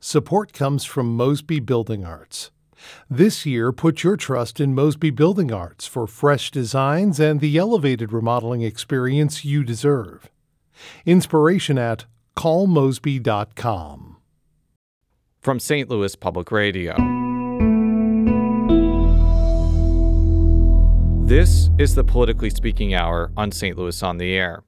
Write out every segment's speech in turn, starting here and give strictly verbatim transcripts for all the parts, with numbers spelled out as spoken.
Support comes from Mosby Building Arts. This year, put your trust in Mosby Building Arts for fresh designs and the elevated remodeling experience you deserve. Inspiration at call mosby dot com. From Saint Louis Public Radio. This is the Politically Speaking Hour on Saint Louis on the Air.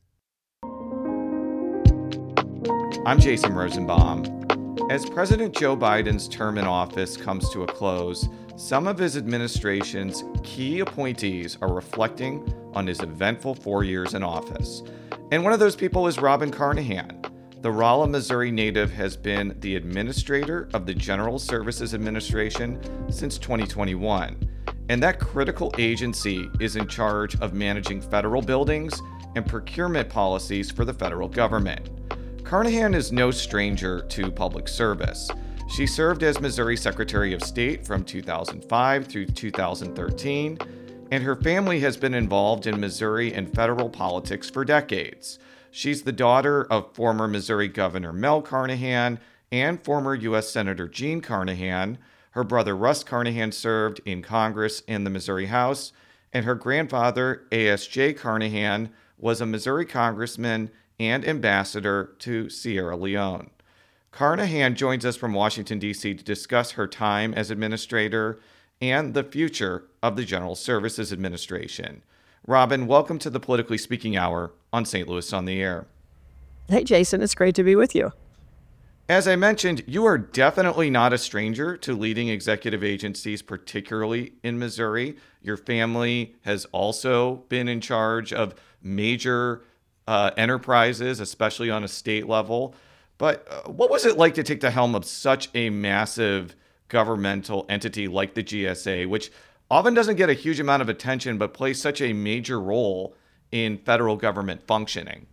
I'm Jason Rosenbaum. As President Joe Biden's term in office comes to a close, some of his administration's key appointees are reflecting on his eventful four years in office. And one of those people is Robin Carnahan. The Rolla, Missouri native has been the administrator of the General Services Administration since twenty twenty-one. And that critical agency is in charge of managing federal buildings and procurement policies for the federal government. Carnahan is no stranger to public service. She served as Missouri Secretary of State from two thousand five through two thousand thirteen, and her family has been involved in Missouri and federal politics for decades. She's the daughter of former Missouri Governor Mel Carnahan and former U S Senator Gene Carnahan. Her brother Russ Carnahan served in Congress and the Missouri House, and her grandfather, A S J Carnahan, was a Missouri congressman and ambassador to Sierra Leone. Carnahan joins us from Washington, D C to discuss her time as administrator and the future of the General Services Administration. Robin, welcome to the Politically Speaking Hour on Saint Louis on the Air. Hey, Jason, it's great to be with you. As I mentioned, you are definitely not a stranger to leading executive agencies, particularly in Missouri. Your family has also been in charge of major uh, enterprises, especially on a state level. But uh, what was it like to take the helm of such a massive governmental entity like the G S A, which often doesn't get a huge amount of attention, but plays such a major role in federal government functioning?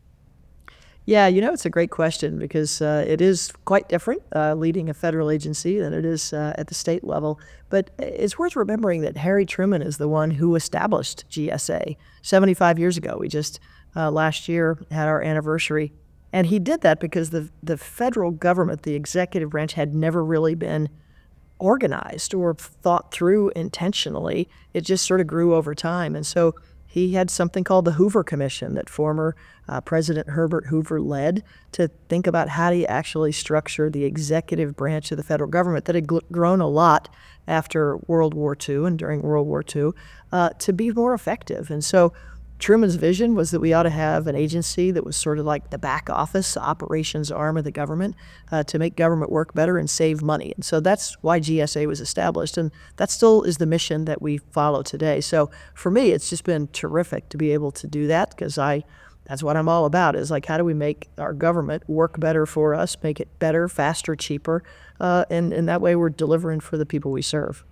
Yeah, you know, it's a great question because uh, it is quite different uh, leading a federal agency than it is uh, at the state level. But it's worth remembering that Harry Truman is the one who established G S A seventy-five years ago. We just uh, last year had our anniversary. And he did that because the the federal government, the executive branch, had never really been organized or thought through intentionally. It just sort of grew over time. And so he had something called the Hoover Commission that former uh, President Herbert Hoover led to think about how do you actually structure the executive branch of the federal government that had gl- grown a lot after World War Two and during World War Two uh, to be more effective. And so Truman's vision was that we ought to have an agency that was sort of like the back office operations arm of the government uh, to make government work better and save money. And so that's why G S A was established. And that still is the mission that we follow today. So for me, it's just been terrific to be able to do that because I, that's what I'm all about is like, how do we make our government work better for us, make it better, faster, cheaper, uh, and, and that way we're delivering for the people we serve.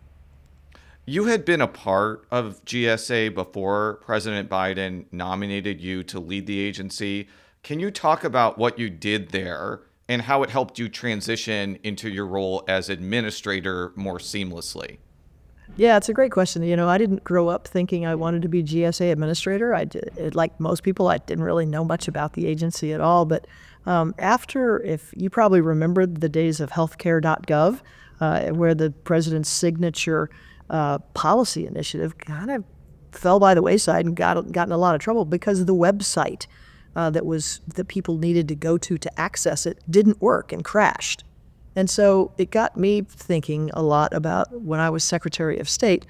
You had been a part of G S A before President Biden nominated you to lead the agency. Can you talk about what you did there and how it helped you transition into your role as administrator more seamlessly? Yeah, it's a great question. You know, I didn't grow up thinking I wanted to be G S A administrator. I did, like most people, I didn't really know much about the agency at all. But um, after, if you probably remembered the days of healthcare dot gov, uh, where the president's signature Uh, policy initiative kind of fell by the wayside and got got in a lot of trouble because the website uh, that was that people needed to go to to access it didn't work and crashed. And so it got me thinking a lot about when I was Secretary of State.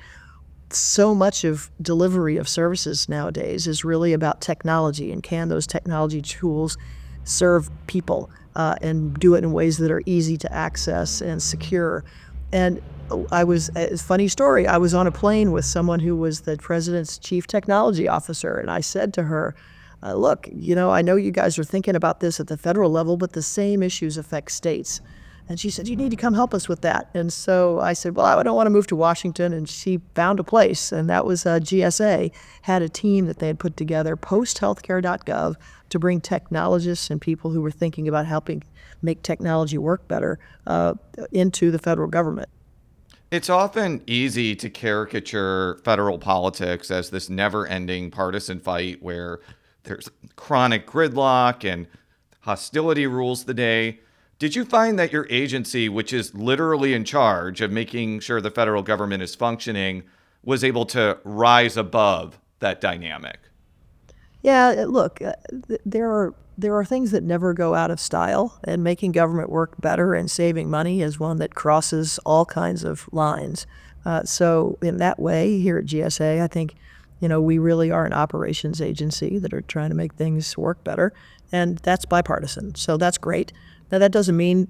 So much of delivery of services nowadays is really about technology, and can those technology tools serve people uh, and do it in ways that are easy to access and secure. And I was, a funny story, I was on a plane with someone who was the president's chief technology officer, and I said to her, uh, look, you know, I know you guys are thinking about this at the federal level, but the same issues affect states. And she said, you need to come help us with that. And so I said, well, I don't want to move to Washington. And she found a place, and that was uh, G S A had a team that they had put together post healthcare dot gov to bring technologists and people who were thinking about helping make technology work better uh, into the federal government. It's often easy to caricature federal politics as this never-ending partisan fight where there's chronic gridlock and hostility rules the day. Did you find that your agency, which is literally in charge of making sure the federal government is functioning, was able to rise above that dynamic? Yeah, uh, look, uh, th- there are there are things that never go out of style, and making government work better and saving money is one that crosses all kinds of lines. Uh, so, in that way, here at G S A, I think, you know, we really are an operations agency that are trying to make things work better, and that's bipartisan. So that's great. Now, that doesn't mean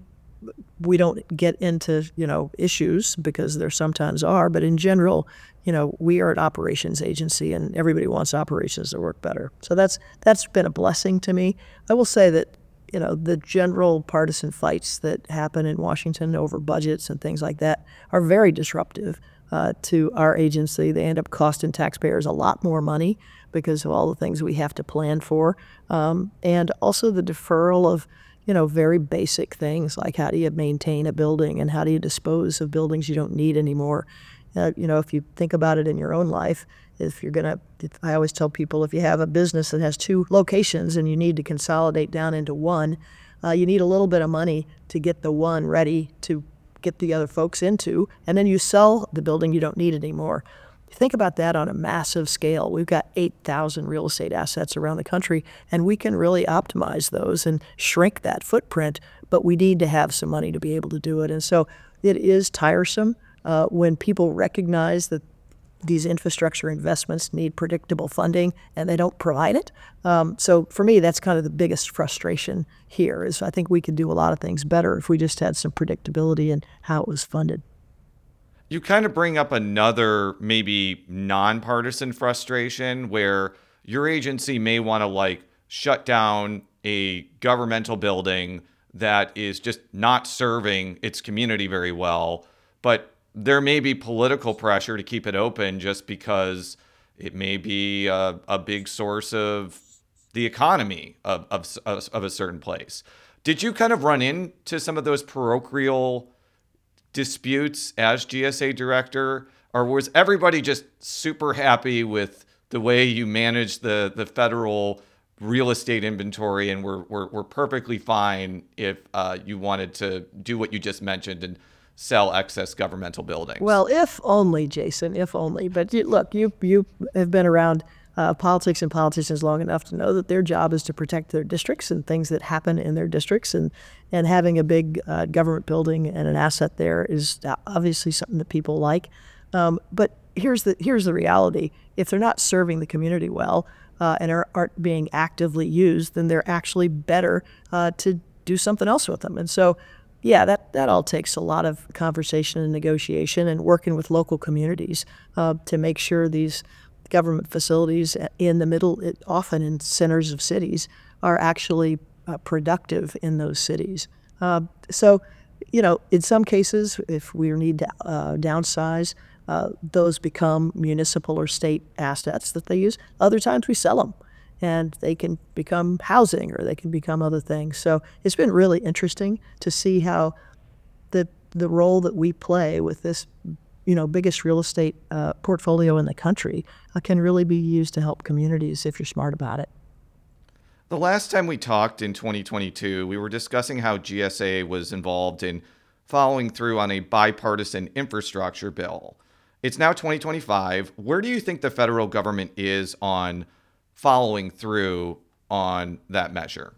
we don't get into, you know, issues, because there sometimes are, but in general, you know, we are an operations agency and everybody wants operations to work better. So that's that's been a blessing to me. I will say that, you know, the general partisan fights that happen in Washington over budgets and things like that are very disruptive uh, to our agency. They end up costing taxpayers a lot more money because of all the things we have to plan for. Um, and also the deferral of, you know, very basic things like how do you maintain a building and how do you dispose of buildings you don't need anymore. Uh, you know, if you think about it in your own life, if you're going to, I always tell people, if you have a business that has two locations and you need to consolidate down into one, uh, you need a little bit of money to get the one ready to get the other folks into, and then you sell the building you don't need anymore. Think about that on a massive scale. We've got eight thousand real estate assets around the country, and we can really optimize those and shrink that footprint, but we need to have some money to be able to do it. And so it is tiresome uh, when people recognize that these infrastructure investments need predictable funding and they don't provide it. Um, so for me, that's kind of the biggest frustration here is I think we could do a lot of things better if we just had some predictability in how it was funded. You kind of bring up another maybe nonpartisan frustration where your agency may want to like shut down a governmental building that is just not serving its community very well, but there may be political pressure to keep it open just because it may be a, a big source of the economy of, of, of a certain place. Did you kind of run into some of those parochial disputes as G S A director, or was everybody just super happy with the way you managed the the federal real estate inventory and we're we're, we're perfectly fine if uh, you wanted to do what you just mentioned and sell excess governmental buildings? Well, if only, Jason, if only. But you, look, you you have been around uh, politics and politicians long enough to know that their job is to protect their districts and things that happen in their districts. And, and having a big uh, government building and an asset there is obviously something that people like. Um, but here's the here's the reality. If they're not serving the community well uh, and are, aren't being actively used, then they're actually better uh, to do something else with them. And so, yeah, that, that all takes a lot of conversation and negotiation and working with local communities uh, to make sure these government facilities in the middle, often in centers of cities, are actually uh, productive in those cities. Uh, so, you know, in some cases, if we need to uh, downsize, uh, those become municipal or state assets that they use. Other times we sell them, and they can become housing or they can become other things. So it's been really interesting to see how the the role that we play with this, you know, biggest real estate uh, portfolio in the country uh, can really be used to help communities if you're smart about it. The last time we talked in twenty twenty-two, we were discussing how G S A was involved in following through on a bipartisan infrastructure bill. It's now twenty twenty-five. Where do you think the federal government is on following through on that measure?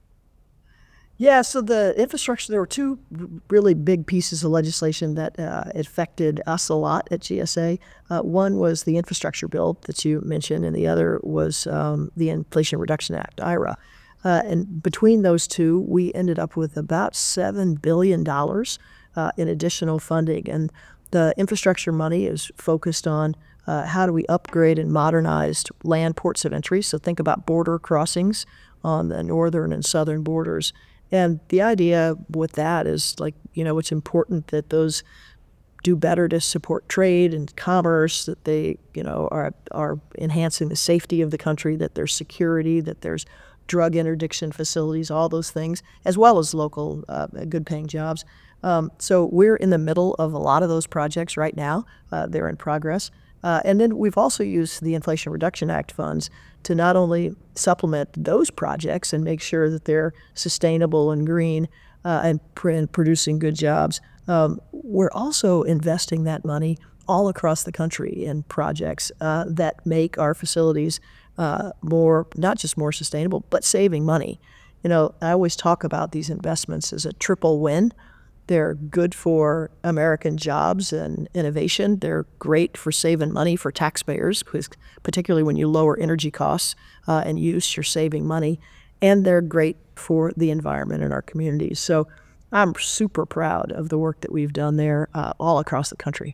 Yeah, so the infrastructure, there were two really big pieces of legislation that uh, affected us a lot at G S A. Uh, one was the infrastructure bill that you mentioned, and the other was um, the Inflation Reduction Act, I R A. Uh, and between those two, we ended up with about seven billion dollars uh, in additional funding. And the infrastructure money is focused on uh, how do we upgrade and modernize land ports of entry. So think about border crossings on the northern and southern borders. And the idea with that is, like, you know, it's important that those do better to support trade and commerce, that they, you know, are are enhancing the safety of the country, that there's security, that there's drug interdiction facilities, all those things, as well as local uh, good-paying jobs. Um, so we're in the middle of a lot of those projects right now. Uh, they're in progress. Uh, and then we've also used the Inflation Reduction Act funds to not only supplement those projects and make sure that they're sustainable and green, uh, and, pr- and producing good jobs. Um, we're also investing that money all across the country in projects uh, that make our facilities uh, more, not just more sustainable, but saving money. You know, I always talk about these investments as a triple win. They're good for American jobs and innovation. They're great for saving money for taxpayers, because particularly when you lower energy costs uh, and use, you're saving money. And they're great for the environment in our communities. So I'm super proud of the work that we've done there uh, all across the country.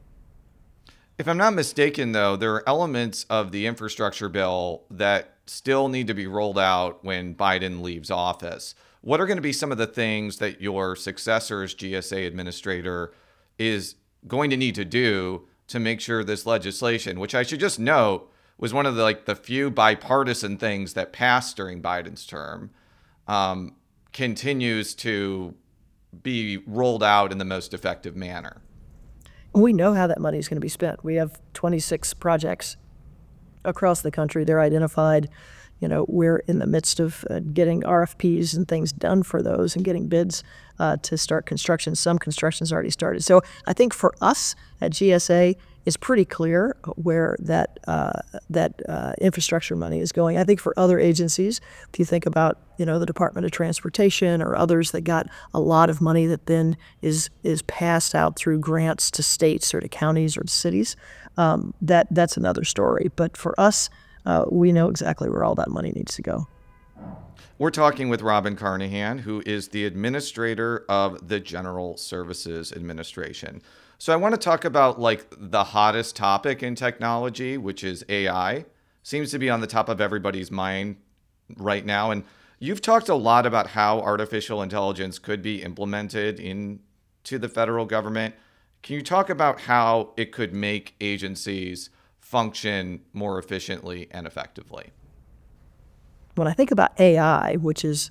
If I'm not mistaken, though, there are elements of the infrastructure bill that still need to be rolled out when Biden leaves office. What are going to be some of the things that your successor as G S A administrator is going to need to do to make sure this legislation, which I should just note was one of the like the few bipartisan things that passed during Biden's term, um, continues to be rolled out in the most effective manner? We know how that money is going to be spent. We have twenty-six projects across the country. They're identified. You know, we're in the midst of uh, getting R F Ps and things done for those and getting bids uh, to start construction. Some construction's already started. So I think for us at G S A, it's pretty clear where that uh, that uh, infrastructure money is going. I think for other agencies, if you think about, you know, the Department of Transportation or others that got a lot of money that then is is passed out through grants to states or to counties or to cities, um, that that's another story. But for us, uh, we know exactly where all that money needs to go. We're talking with Robin Carnahan, who is the administrator of the General Services Administration. So I want to talk about like the hottest topic in technology, which is A I. Seems to be on the top of everybody's mind right now. And you've talked a lot about how artificial intelligence could be implemented into the federal government. Can you talk about how it could make agencies function more efficiently and effectively? When I think about A I, which is,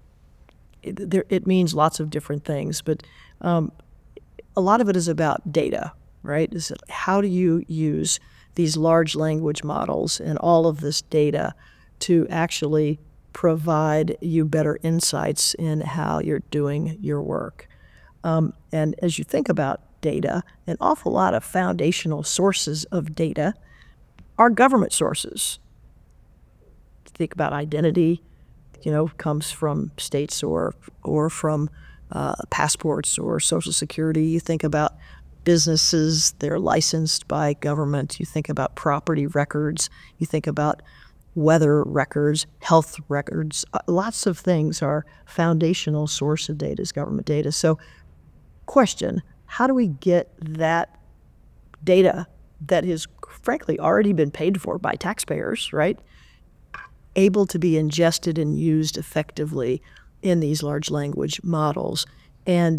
it, there, it means lots of different things, but um, a lot of it is about data, right? Is it, how do you use these large language models and all of this data to actually provide you better insights in how you're doing your work? Um, and as you think about data, an awful lot of foundational sources of data are government sources. Think about identity, you know, comes from states or or from uh, passports or Social Security. You think about businesses, they're licensed by government. You think about property records. You think about weather records, health records. Uh, lots of things are foundational source of data is government data. So question, how do we get that data that has frankly already been paid for by taxpayers, right, able to be ingested and used effectively in these large language models? And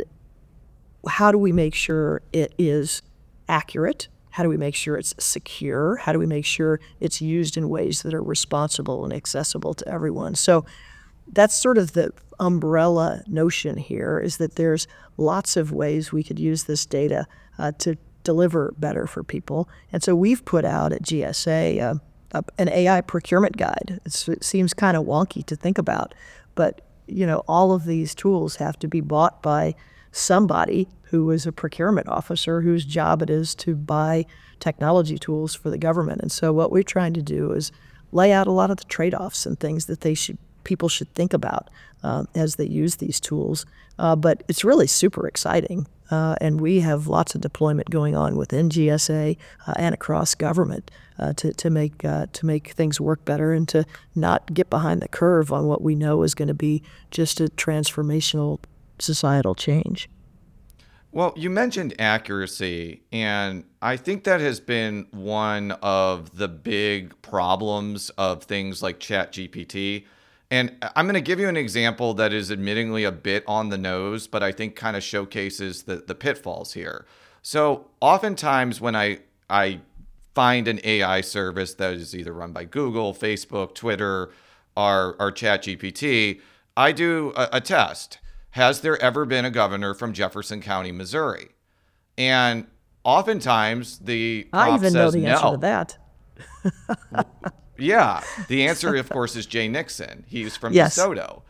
how do we make sure it is accurate? How do we make sure it's secure? How do we make sure it's used in ways that are responsible and accessible to everyone? So that's sort of the umbrella notion here, is that there's lots of ways we could use this data uh, to deliver better for people. And so we've put out at G S A uh, an A I procurement guide. It's, it seems kind of wonky to think about, but you know, all of these tools have to be bought by somebody who is a procurement officer whose job it is to buy technology tools for the government. And so what we're trying to do is lay out a lot of the trade-offs and things that they should people should think about uh, as they use these tools. Uh, but it's really super exciting. Uh, and we have lots of deployment going on within G S A uh, and across government uh, to, to make uh, to make things work better and to not get behind the curve on what we know is going to be just a transformational societal change. Well, you mentioned accuracy, and I think that has been one of the big problems of things like ChatGPT. And I'm going to give you an example that is admittingly a bit on the nose, but I think kind of showcases the, the pitfalls here. So oftentimes when I, I find an A I service that is either run by Google, Facebook, Twitter, or, or ChatGPT, I do a, a test. Has there ever been a governor from Jefferson County, Missouri? And oftentimes the prompt I even know says the answer no. to that. Yeah, the answer, of course, is Jay Nixon. He's from Yes. DeSoto.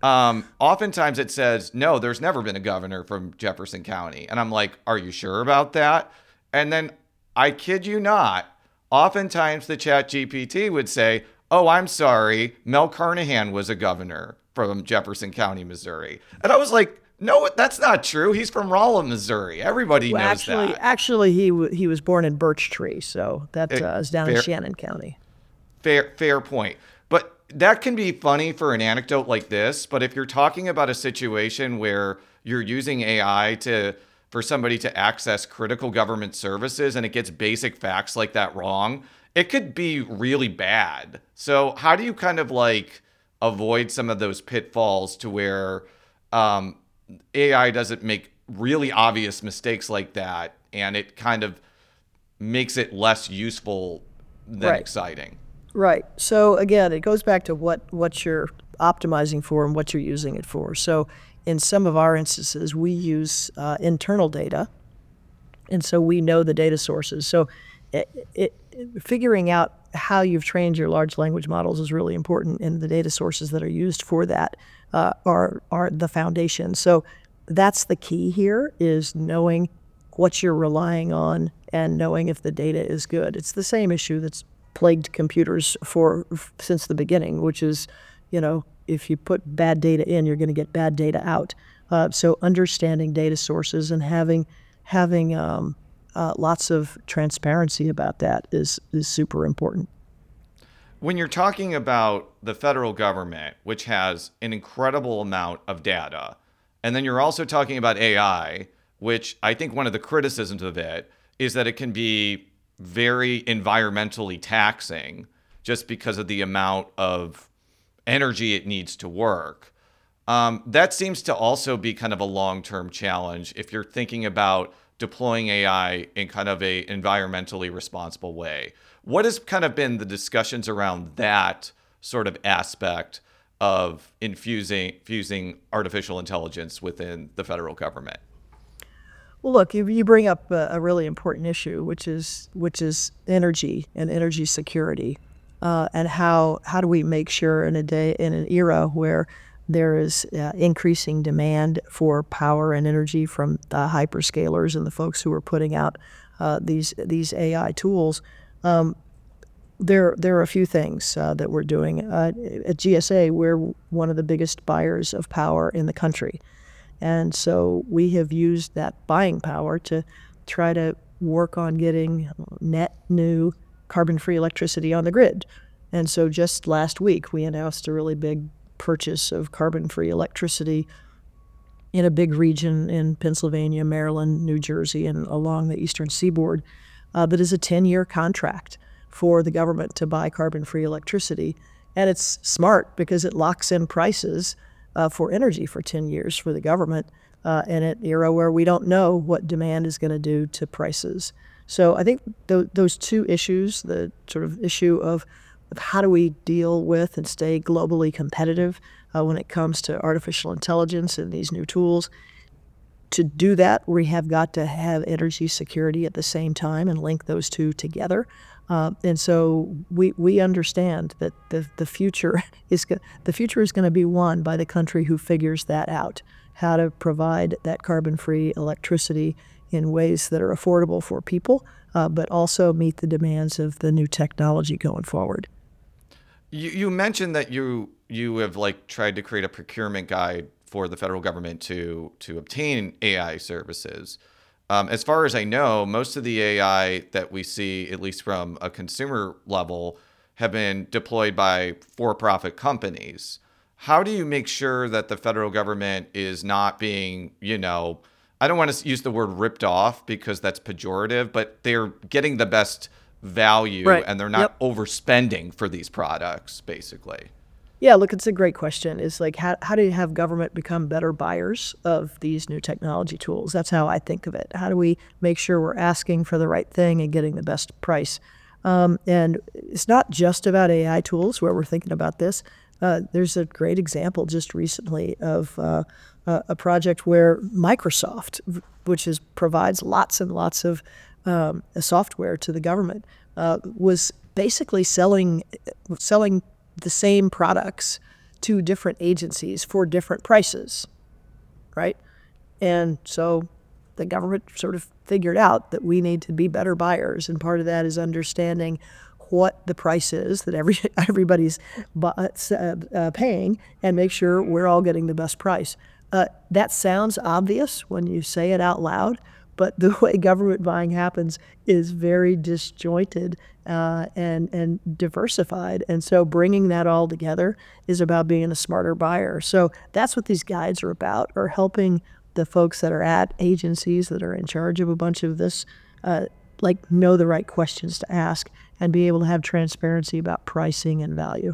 Um, oftentimes it says, no, there's never been a governor from Jefferson County. And I'm like, are you sure about that? And then I kid you not, oftentimes the Chat G P T would say, oh, I'm sorry, Mel Carnahan was a governor from Jefferson County, Missouri. And I was like, no, that's not true. He's from Rolla, Missouri. Everybody Well, knows actually, that. actually, he w- he was born in Birch Tree, so that Eh, uh, is down fair- in Shannon County. Fair, fair point. But that can be funny for an anecdote like this. But if you're talking about a situation where you're using A I to for somebody to access critical government services and it gets basic facts like that wrong, it could be really bad. So how do you kind of like avoid some of those pitfalls to where um, A I doesn't make really obvious mistakes like that and it kind of makes it less useful than Right. exciting? Right. So again, it goes back to what, what you're optimizing for and what you're using it for. So in some of our instances, we use uh, internal data, and so we know the data sources. So it, it, figuring out how you've trained your large language models is really important, and the data sources that are used for that uh, are are the foundation. So that's the key here, is knowing what you're relying on and knowing if the data is good. It's the same issue that's plagued computers for since the beginning, which is, you know, if you put bad data in, you're going to get bad data out. Uh, so understanding data sources and having having um, uh, lots of transparency about that is is super important. When you're talking about the federal government, which has an incredible amount of data, and then you're also talking about A I, which I think one of the criticisms of it is that it can be very environmentally taxing just because of the amount of energy it needs to work. Um, that seems to also be kind of a long-term challenge if you're thinking about deploying A I in kind of a environmentally responsible way. What has kind of been the discussions around that sort of aspect of infusing, infusing artificial intelligence within the federal government? Well, look, you, you bring up a, a really important issue, which is which is energy and energy security, uh, and how how do we make sure in a day in an era where there is uh, increasing demand for power and energy from the hyperscalers and the folks who are putting out uh, these these A I tools. Um, there there are a few things uh, that we're doing uh, at G S A. We're one of the biggest buyers of power in the country. And so we have used that buying power to try to work on getting net new carbon-free electricity on the grid. And so just last week, we announced a really big purchase of carbon-free electricity in a big region in Pennsylvania, Maryland, New Jersey, and along the eastern seaboard uh, that is a ten-year contract for the government to buy carbon-free electricity. And it's smart because it locks in prices Uh, for energy for ten years for the government uh, in an era where we don't know what demand is going to do to prices. So I think th- those two issues, the sort of issue of, of how do we deal with and stay globally competitive uh, when it comes to artificial intelligence and these new tools, to do that, we have got to have energy security at the same time and link those two together. Uh, and so we we understand that the the future is go- the future is going to be won by the country who figures that out, how to provide that carbon-free electricity in ways that are affordable for people, uh, but also meet the demands of the new technology going forward. You, you mentioned that you you have like tried to create a procurement guide for the federal government to to obtain A I services. Um, as far as I know, most of the A I that we see, at least from a consumer level, have been deployed by for-profit companies. How do you make sure that the federal government is not being, you know, I don't want to use the word ripped off because that's pejorative, but they're getting the best value Right. and they're not Yep. overspending for these products, basically? Yeah, look, it's a great question. It's like, how, how do you have government become better buyers of these new technology tools? That's how I think of it. How do we make sure we're asking for the right thing and getting the best price? Um, and it's not just about A I tools where we're thinking about this. Uh, there's a great example just recently of uh, a, a project where Microsoft, v- which is provides lots and lots of um, software to the government, uh, was basically selling selling the same products to different agencies for different prices, right? And so the government sort of figured out that we need to be better buyers, and part of that is understanding what the price is that every everybody's bu- uh, uh, paying, and make sure we're all getting the best price. Uh, that sounds obvious when you say it out loud, but the way government buying happens is very disjointed uh, and and diversified. And so bringing that all together is about being a smarter buyer. So that's what these guides are about, are helping the folks that are at agencies that are in charge of a bunch of this, uh, like know the right questions to ask and be able to have transparency about pricing and value.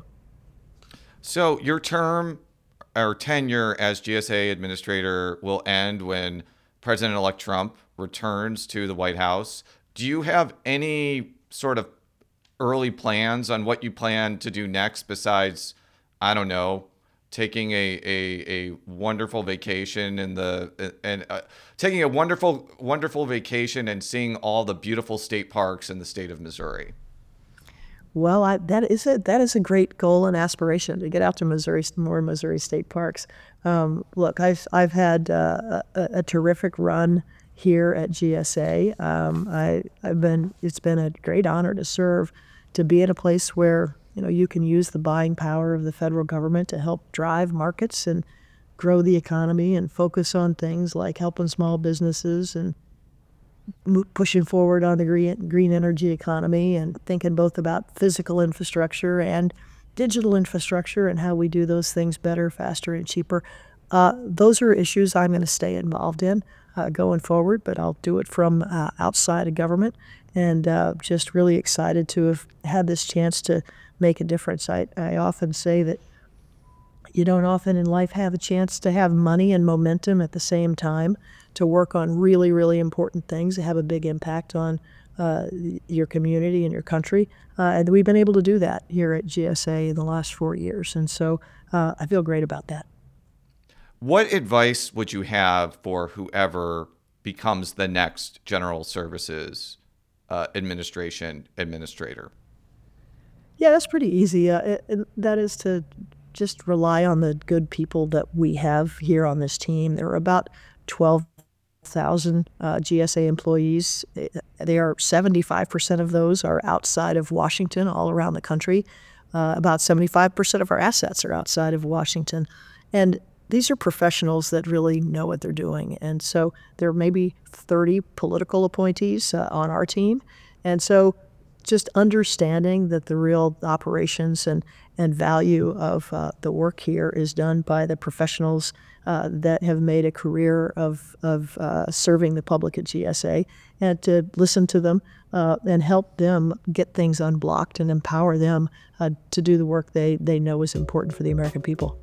So your term or tenure as G S A administrator will end when President-elect Trump returns to the White House. Do you have any sort of early plans on what you plan to do next besides, I don't know, taking a a, a wonderful vacation in the and uh, taking a wonderful wonderful vacation and seeing all the beautiful state parks in the state of Missouri? Well, I, that is a that is a great goal and aspiration, to get out to Missouri, more Missouri state parks. Um, look, I've I've had uh, a, a terrific run here at G S A. Um, I I've been it's been a great honor to serve, to be in a place where you know you can use the buying power of the federal government to help drive markets and grow the economy, and focus on things like helping small businesses and pushing forward on the green, green energy economy, and thinking both about physical infrastructure and digital infrastructure and how we do those things better, faster, and cheaper. Uh, those are issues I'm going to stay involved in uh, going forward, but I'll do it from uh, outside of government, and uh, just really excited to have had this chance to make a difference. I, I often say that you don't often in life have a chance to have money and momentum at the same time, to work on really, really important things that have a big impact on uh, your community and your country. Uh, and we've been able to do that here at G S A in the last four years. And so uh, I feel great about that. What advice would you have for whoever becomes the next General Services uh, Administration administrator? Yeah, that's pretty easy. Uh, it, it, that is to just rely on the good people that we have here on this team. There are about twelve thousand uh, G S A employees. They are seventy-five percent of those are outside of Washington, all around the country. Uh, about seventy-five percent of our assets are outside of Washington. And these are professionals that really know what they're doing. And so there may be thirty political appointees uh, on our team. And so just understanding that the real operations and, and value of uh, the work here is done by the professionals uh, that have made a career of, of uh, serving the public at G S A, and to listen to them uh, and help them get things unblocked and empower them uh, to do the work they, they know is important for the American people.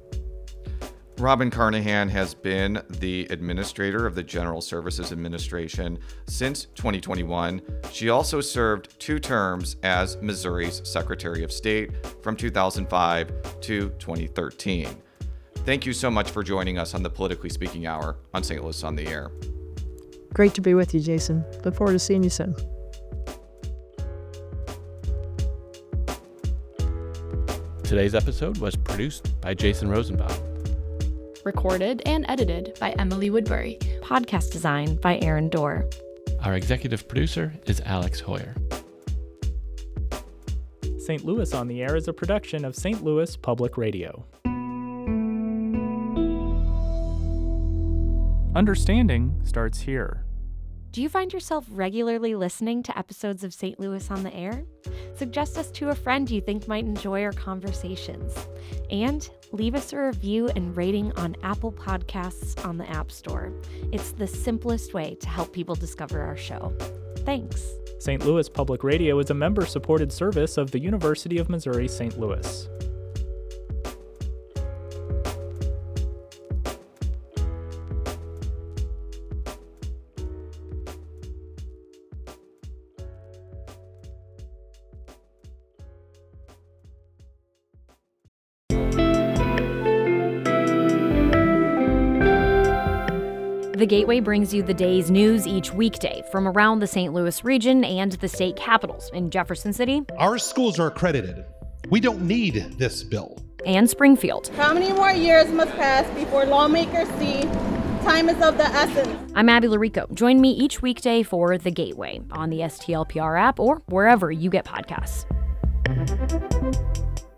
Robin Carnahan has been the administrator of the General Services Administration since twenty twenty-one. She also served two terms as Missouri's Secretary of State from two thousand five to twenty thirteen. Thank you so much for joining us on the Politically Speaking Hour on Saint Louis on the Air. Great to be with you, Jason. Look forward to seeing you soon. Today's episode was produced by Jason Rosenbaum. Recorded and edited by Emily Woodbury. Podcast design by Aaron Dorr. Our executive producer is Alex Hoyer. Saint Louis on the Air is a production of Saint Louis Public Radio. Understanding starts here. Do you find yourself regularly listening to episodes of Saint Louis on the Air? Suggest us to a friend you think might enjoy our conversations. And leave us a review and rating on Apple Podcasts on the App Store. It's the simplest way to help people discover our show. Thanks. Saint Louis Public Radio is a member-supported service of the University of Missouri Saint Louis. The Gateway brings you the day's news each weekday from around the Saint Louis region and the state capitals in Jefferson City. Our schools are accredited. We don't need this bill. and Springfield. How many more years must pass before lawmakers see time is of the essence? I'm Abby Larico. Join me each weekday for The Gateway on the S T L P R app or wherever you get podcasts.